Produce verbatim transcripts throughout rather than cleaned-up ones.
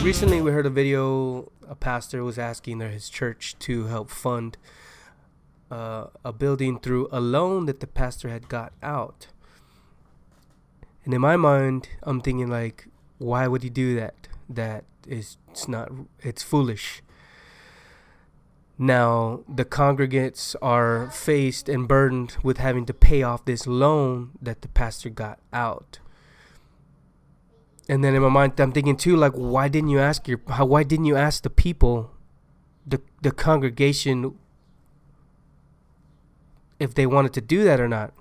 recently we heard a video. A pastor was asking their, his church to help fund uh, a building through a loan that the pastor had got out. And in my mind, I'm thinking like, why would he do that? That is, it's not, it's foolish. Now, the congregants are faced and burdened with having to pay off this loan that the pastor got out. And then in my mind, I'm thinking too, like, why didn't you ask your, how, why didn't you ask the people, the the congregation, if they wanted to do that or not?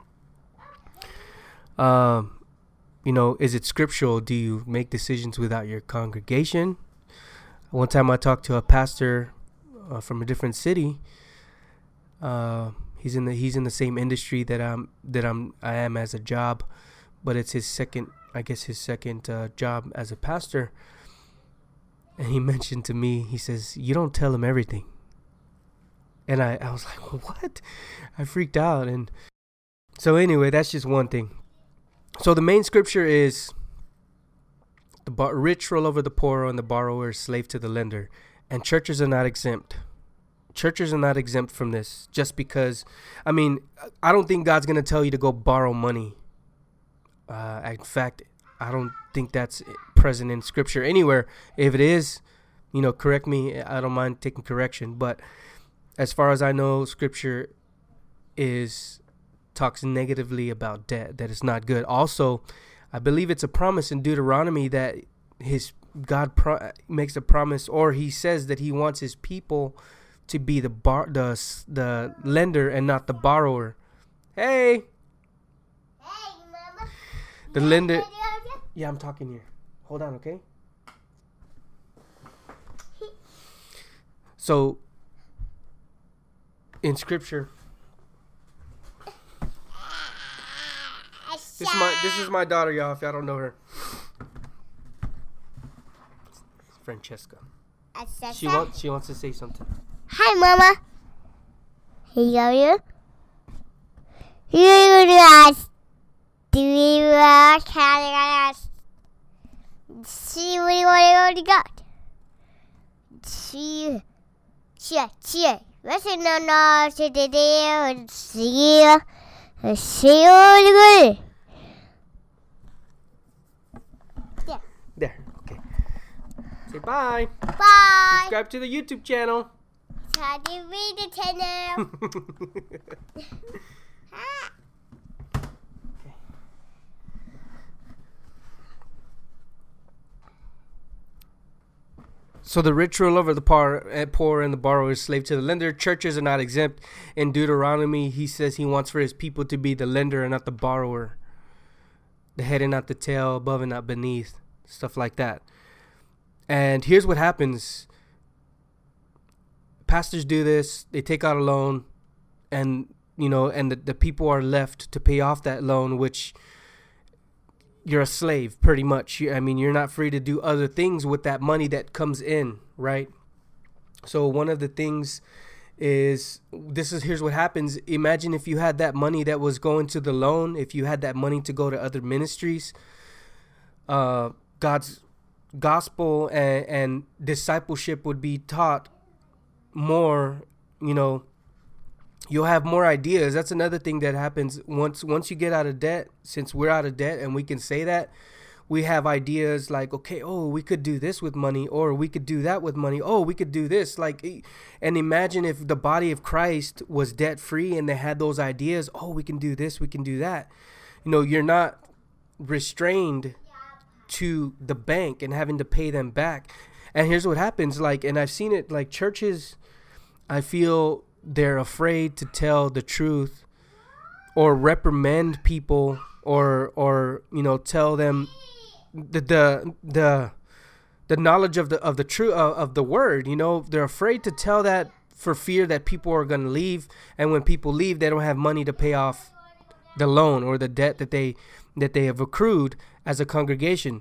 Um, you know, is it scriptural? Do you make decisions without your congregation? One time I talked to a pastor uh, from a different city. Uh, he's in the he's in the same industry that I'm that I'm I am as a job, but it's his second. I guess his second uh, job as a pastor. And he mentioned to me, he says, you don't tell him everything. And I, I was like, what? I freaked out. And so anyway, that's just one thing. So the main scripture is the bar- rich roll over the poor and the borrower is slave to the lender. And churches are not exempt. Churches are not exempt from this just because, I mean, I don't think God's going to tell you to go borrow money. Uh, in fact, I don't think that's present in scripture anywhere. If it is, you know, correct me. I don't mind taking correction. But as far as I know, scripture is talks negatively about debt, that it's not good. Also, I believe it's a promise in Deuteronomy that his God pro- makes a promise, or he says that he wants his people to be the bar, the the lender and not the borrower. Hey. The lender. Yeah, I'm talking here. Hold on, okay? So, in scripture, this is my this is my daughter, y'all. If y'all don't know her, it's Francesca. She wants she wants to say something. Hi, Mama. Hey, are you? You do you uh, can see what you already got? See, see, see. Listen, no, no, see, see, see, see, what There. There. Okay. Say bye. Bye. Subscribe to the YouTube channel. How do you read the channel? So the rich rule over the poor and the borrower is slave to the lender. Churches are not exempt. In Deuteronomy, he says he wants for his people to be the lender and not the borrower. The head and not the tail, above and not beneath. Stuff like that. And here's what happens. Pastors do this. They take out a loan. And, you know, and the, the people are left to pay off that loan, which... you're a slave, pretty much. I mean, you're not free to do other things with that money that comes in, right? So one of the things is, this is, here's what happens. Imagine if you had that money that was going to the loan, if you had that money to go to other ministries, uh, God's gospel and, and discipleship would be taught more, you know, you'll have more ideas. That's another thing that happens once once you get out of debt. Since we're out of debt and we can say that, we have ideas like, okay, oh, we could do this with money, or we could do that with money. Oh, we could do this. Like, and imagine if the body of Christ was debt free and they had those ideas. Oh, we can do this, we can do that. You know, you're not restrained to the bank and having to pay them back. And here's what happens. Like, and I've seen it, like churches, I feel they're afraid to tell the truth or reprimand people or or you know tell them the the the, the knowledge of the of the truth of, of the word. You know, they're afraid to tell that for fear that people are going to leave, and when people leave, they don't have money to pay off the loan or the debt that they that they have accrued as a congregation.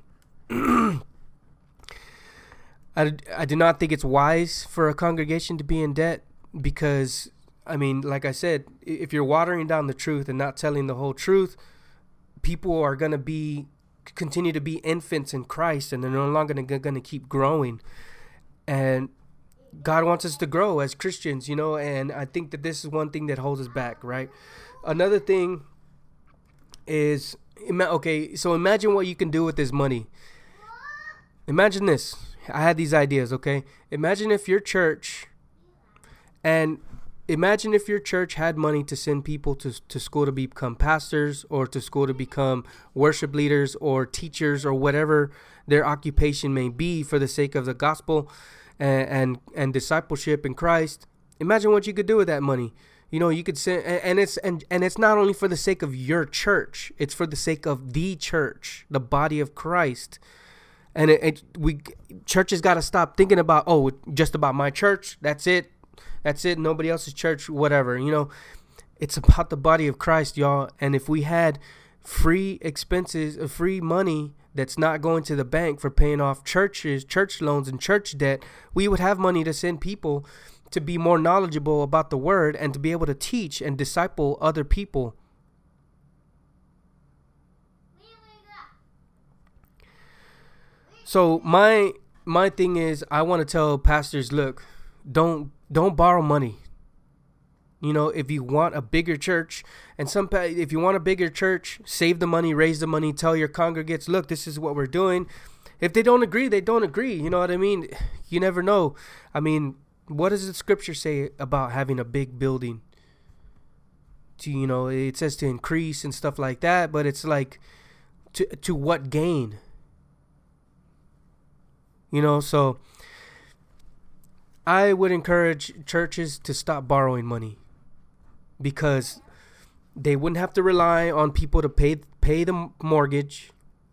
I, I do not think it's wise for a congregation to be in debt. Because, I mean, like I said, if you're watering down the truth and not telling the whole truth, people are going to be continue to be infants in Christ, and they're no longer going to keep growing. And God wants us to grow as Christians, you know, and I think that this is one thing that holds us back, right? Another thing is, okay, so imagine what you can do with this money. Imagine this. I had these ideas, okay? Imagine if your church, and imagine if your church had money to send people to, to school to become pastors, or to school to become worship leaders or teachers or whatever their occupation may be for the sake of the gospel and and, and discipleship in Christ. Imagine what you could do with that money. You know, you could send, and, and it's and, and it's not only for the sake of your church, it's for the sake of the church, the body of Christ. And it, it we churches got to stop thinking about, oh, just about my church. That's it. That's it. Nobody else's church, whatever. You know, it's about the body of Christ, y'all. And if we had free expenses, uh, free money that's not going to the bank for paying off churches, church loans, and church debt, we would have money to send people to be more knowledgeable about the word and to be able to teach and disciple other people. So my my thing is, I want to tell pastors, look, don't don't borrow money. You know, if you want a bigger church, and some if you want a bigger church, save the money, raise the money, tell your congregates, look, this is what we're doing. If they don't agree, they don't agree. You know what I mean? You never know. I mean, what does the scripture say about having a big building? To, you know, it says to increase and stuff like that, but it's like, to to what gain? You know, so I would encourage churches to stop borrowing money, because they wouldn't have to rely on people to pay pay the mortgage.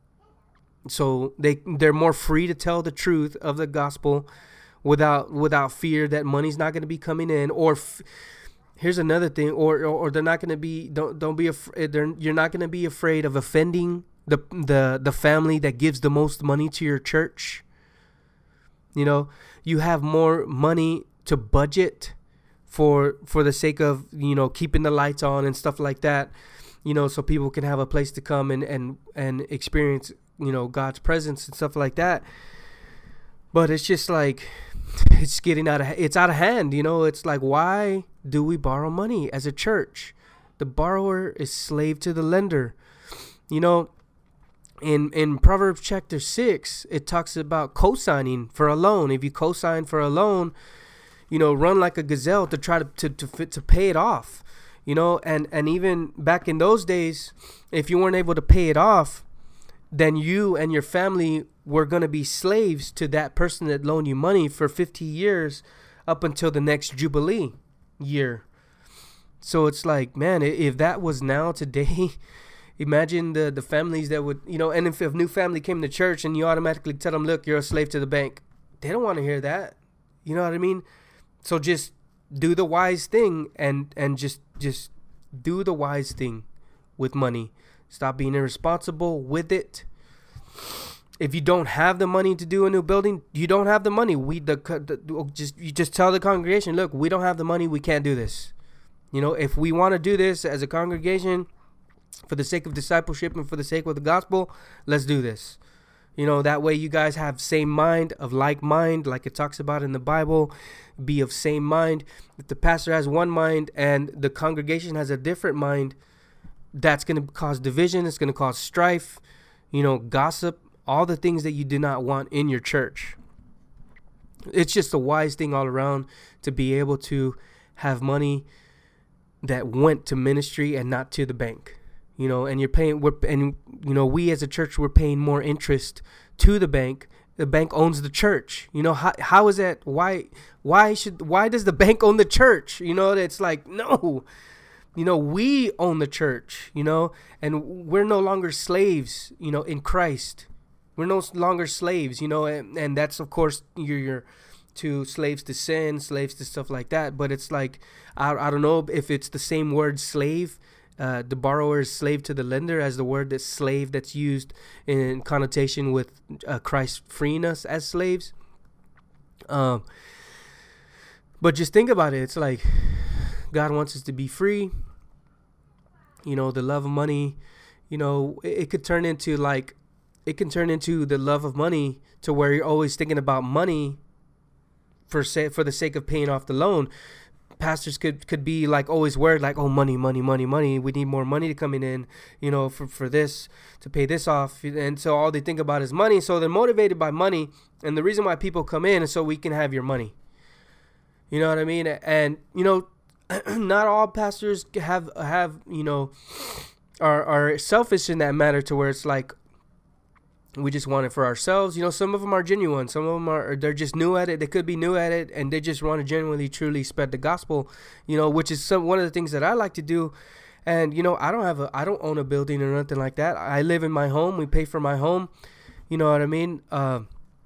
So they they're more free to tell the truth of the gospel without without fear that money's not going to be coming in. Or f- here's another thing, or, or or they're not going to be don't don't be afraid. You're not going to be afraid of offending the the the family that gives the most money to your church. You know, you have more money to budget for for the sake of, you know, keeping the lights on and stuff like that, you know, so people can have a place to come and, and, and experience, you know, God's presence and stuff like that. But it's just like, it's getting out of, it's out of hand, you know. It's like, why do we borrow money as a church? The borrower is slave to the lender, you know. In in Proverbs chapter six, it talks about co-signing for a loan. If you co-sign for a loan, you know, run like a gazelle to try to to to, to pay it off. You know, and, and even back in those days, if you weren't able to pay it off, then you and your family were going to be slaves to that person that loaned you money for fifty years up until the next Jubilee year. So it's like, man, if that was now today, imagine the, the families that would, you know, and if a new family came to church and you automatically tell them, look, you're a slave to the bank. They don't want to hear that. You know what I mean? So just do the wise thing and, and just, just do the wise thing with money. Stop being irresponsible with it. If you don't have the money to do a new building, you don't have the money. We the, the just you just tell the congregation, look, we don't have the money. We can't do this. You know, if we want to do this as a congregation, for the sake of discipleship and for the sake of the gospel, let's do this. You know, that way you guys have same mind, of like mind, like it talks about in the Bible, be of same mind. If the pastor has one mind and the congregation has a different mind, that's going to cause division. It's going to cause strife, you know, gossip, all the things that you do not want in your church. It's just a wise thing all around to be able to have money that went to ministry and not to the bank. You know, and you're paying, we're, and, you know, we as a church, we're paying more interest to the bank. The bank owns the church. You know, how how is that? Why, why should, why does the bank own the church? You know, it's like, no, you know, we own the church, you know, and we're no longer slaves, you know, in Christ. We're no longer slaves, you know, and, and that's, of course, you're, you're to slaves to sin, slaves to stuff like that. But it's like, I, I don't know if it's the same word slave. Uh, the borrower is slave to the lender as the word that's slave that's used in connotation with uh, Christ freeing us as slaves. Um, but just think about it. It's like God wants us to be free. You know, the love of money, you know, it, it could turn into like it can turn into the love of money to where you're always thinking about money for say, for the sake of paying off the loan. Pastors could, could be like always worried, like, oh, money, money, money, money. We need more money to coming in, you know, for, for this, to pay this off. And so all they think about is money. So they're motivated by money. And the reason why people come in is so we can have your money. You know what I mean? And, you know, not all pastors have, have you know, are, are selfish in that matter to where it's like, we just want it for ourselves. You know, some of them are genuine. Some of them are, they're just new at it. They could be new at it, and they just want to genuinely, truly spread the gospel, you know, which is some, one of the things that I like to do. And, you know, I don't have a, I don't own a building or nothing like that. I live in my home. We pay for my home. You know what I mean? Uh,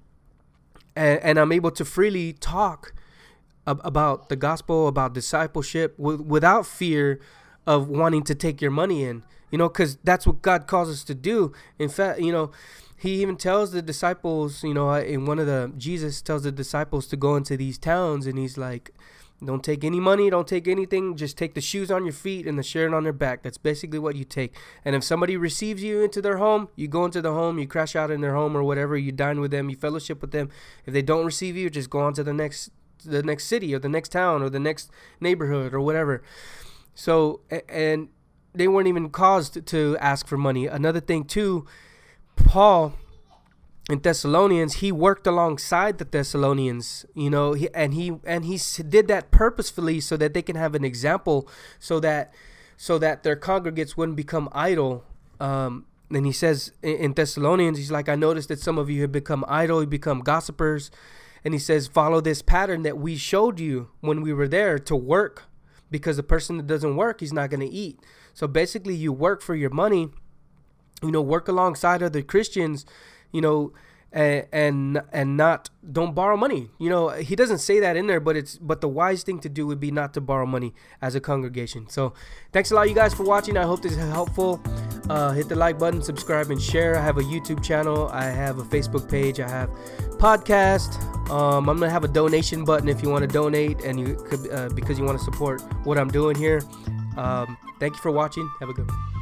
and, and I'm able to freely talk ab- about the gospel, about discipleship w- without fear of wanting to take your money in, you know, because that's what God calls us to do. In fact, you know, he even tells the disciples, you know, in one of the, Jesus tells the disciples to go into these towns, and he's like, don't take any money, don't take anything, just take the shoes on your feet and the shirt on their back. That's basically what you take. And if somebody receives you into their home, you go into the home, you crash out in their home or whatever, you dine with them, you fellowship with them. If they don't receive you, just go on to the next, the next city or the next town or the next neighborhood or whatever. So, and they weren't even caused to ask for money. Another thing too, Paul in Thessalonians, he worked alongside the Thessalonians, you know, he, and he and he did that purposefully so that they can have an example, so that so that their congregates wouldn't become idle. Um, and he says in, in Thessalonians, he's like, I noticed that some of you have become idle, you become gossipers, and he says, follow this pattern that we showed you when we were there to work, because the person that doesn't work, he's not going to eat. So basically, you work for your money. You know, work alongside other Christians, you know, and, and and not, don't borrow money. You know, he doesn't say that in there, but it's, but the wise thing to do would be not to borrow money as a congregation. So thanks a lot, you guys, for watching. I hope this is helpful. Uh, hit the like button, subscribe, and share. I have a YouTube channel. I have a Facebook page. I have podcast. Um, I'm going to have a donation button if you want to donate, and you could, uh, because you want to support what I'm doing here. Um, thank you for watching. Have a good one.